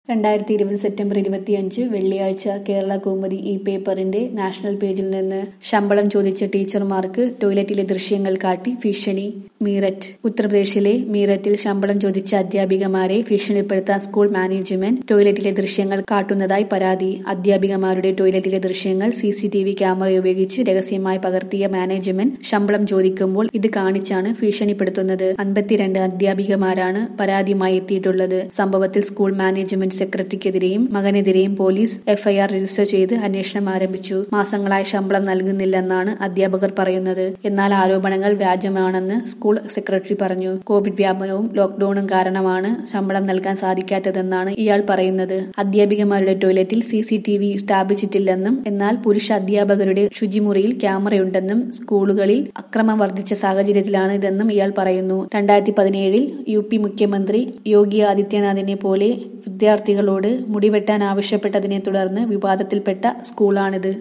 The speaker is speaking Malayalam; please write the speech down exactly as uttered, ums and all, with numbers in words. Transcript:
രണ്ടായിരത്തി ഇരുപത് സെപ്റ്റംബർ ഇരുപത്തിയഞ്ച് വെള്ളിയാഴ്ച കേരള കൗമുദി ഈ പേപ്പറിന്റെ നാഷണൽ പേജിൽ നിന്ന് ശമ്പളം ചോദിച്ച ടീച്ചർമാർക്ക് ടോയ്ലറ്റിലെ ദൃശ്യങ്ങൾ കാട്ടി ഭീഷണി. മീററ്റ്. ഉത്തർപ്രദേശിലെ മീററ്റിൽ ശമ്പളം ചോദിച്ച അധ്യാപികമാരെ ഭീഷണിപ്പെടുത്താൻ സ്കൂൾ മാനേജ്മെന്റ് ടോയ്ലറ്റിലെ ദൃശ്യങ്ങൾ കാട്ടുന്നതായി പരാതി. അധ്യാപികമാരുടെ ടോയ്ലറ്റിലെ ദൃശ്യങ്ങൾ C C T V camera ഉപയോഗിച്ച് രഹസ്യമായി പകർത്തിയ മാനേജ്മെന്റ് ശമ്പളം ചോദിക്കുമ്പോൾ ഇത് കാണിച്ചാണ് ഭീഷണിപ്പെടുത്തുന്നത്. അൻപത്തിരണ്ട് അധ്യാപികമാരാണ് പരാതിയുമായി എത്തിയിട്ടുള്ളത്. സംഭവത്തിൽ സ്കൂൾ മാനേജ്മെന്റ് സെക്രട്ടറിക്കെതിരെയും മകനെതിരെയും പോലീസ് എഫ്ഐആർ രജിസ്റ്റർ ചെയ്ത് അന്വേഷണം ആരംഭിച്ചു. മാസങ്ങളായി ശമ്പളം നൽകുന്നില്ലെന്നാണ് അധ്യാപകർ പറയുന്നത്. എന്നാൽ ആരോപണങ്ങൾ വ്യാജമാണെന്ന് സ്കൂൾ സെക്രട്ടറി പറഞ്ഞു. കോവിഡ് വ്യാപനവും ലോക്ഡൌണും കാരണമാണ് ശമ്പളം നൽകാൻ സാധിക്കാത്തതെന്നാണ് ഇയാൾ പറയുന്നത്. അധ്യാപികമാരുടെ ടോയ്ലറ്റിൽ സി സി ടി വി സ്ഥാപിച്ചിട്ടില്ലെന്നും എന്നാൽ പുരുഷ അധ്യാപകരുടെ ശുചിമുറിയിൽ ക്യാമറയുണ്ടെന്നും സ്കൂളുകളിൽ അക്രമം വർദ്ധിച്ച സാഹചര്യത്തിലാണ് ഇതെന്നും ഇയാൾ പറയുന്നു. രണ്ടായിരത്തി പതിനേഴിൽ യു പി മുഖ്യമന്ത്രി യോഗി ആദിത്യനാഥിനെ പോലെ വിദ്യാർത്ഥികളോട് മുടിവെട്ടാൻ ആവശ്യപ്പെട്ടതിനെ തുടർന്ന് വിവാദത്തിൽപ്പെട്ട സ്കൂളാണിത്.